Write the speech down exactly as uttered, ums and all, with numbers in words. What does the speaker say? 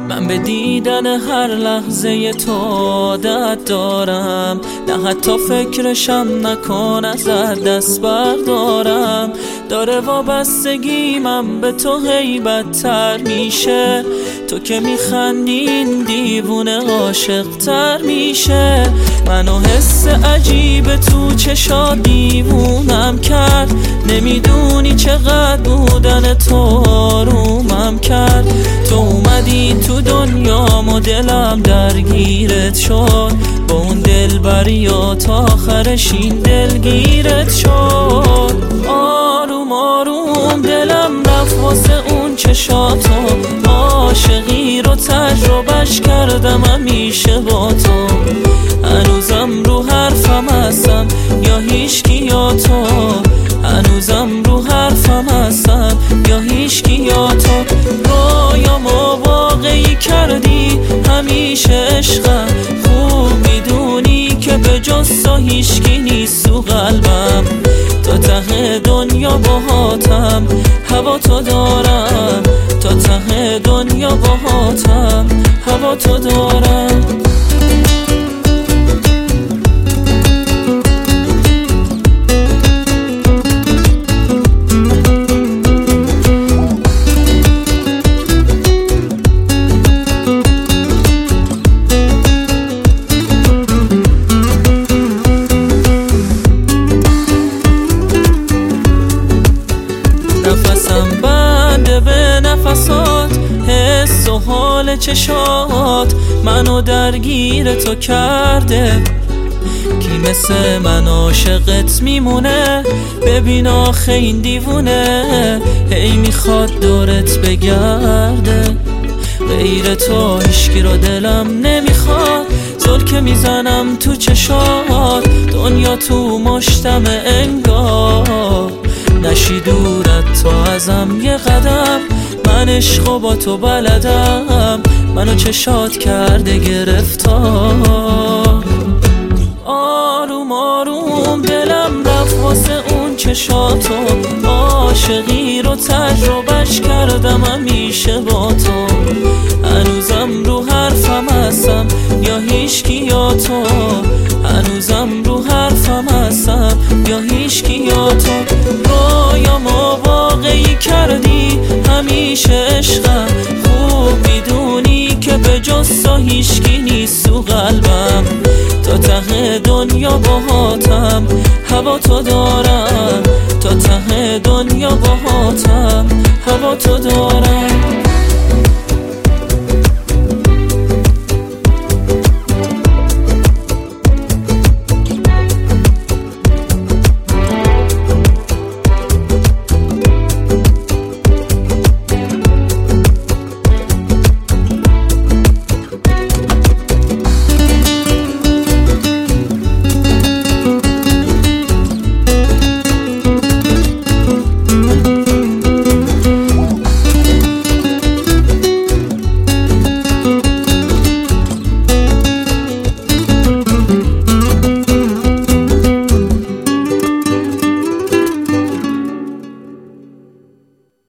من به دیدن هر لحظه تو عادت دارم، نه حتی فکرشم نکن ازت دست بردارم. داره وابستگیمم به تو هی بدتر میشه، تو که میخندین دیوونه عاشق تر میشه. منو حس عجیب تو چشات دیوونم کرد، نمیدونی چقدر بودن تو آرومم کرد. تو اومدی تو دنیام و دلم درگیرت شد، با اون دلبریات آخرش این دلگیرت شد. آروم آروم دلم رفت واسه اون چشاتو، عاشقی رو تجربهش کردم همیشه با تو. هنوزم رو حرفم هستم یا هیچکی یا تو، هنوزم رو حرفم هستم یا هیچکی یا تو. رویامو واقعی کردی همیشه عشقم، خوب میدونی که به جز تو هیچکی نیست تو قلبم. تا ته دنیا باهاتم هوا تو دارم، تا ته دنیا باهاتم هوا تو دارم. نفسم بنده به نفسات، حس و حال چشات منو درگیر تو کرده. کی مثل من عاشقت میمونه، ببین آخه این دیوونه هی میخواد دورت بگرده. غیر تو هیچکی رو دلم نمیخواد، زل که میزنم تو چشات دنیا تو مشتم انگار. نشی دورت تو ازم یه قدم، من عشقو با تو بلدم، منو چشات کرده گرفتار. آروم آروم دلم رفت واسه اون چشاتو، عاشقی رو تجربهش کردم همیشه با تو. هنوزم رو حرفم هستم یا هیچکی یا تو، هنوزم رو حرفم هستم یا هیچکی یا تو. رویامو واقعی کردی همیشه عشقم، خوب میدونی که به جز تو هیچکی نیست تو قلبم. تا ته دنیا باهاتم هوا تو دارم، تا ته دنیا باهاتم هوا تو دارم.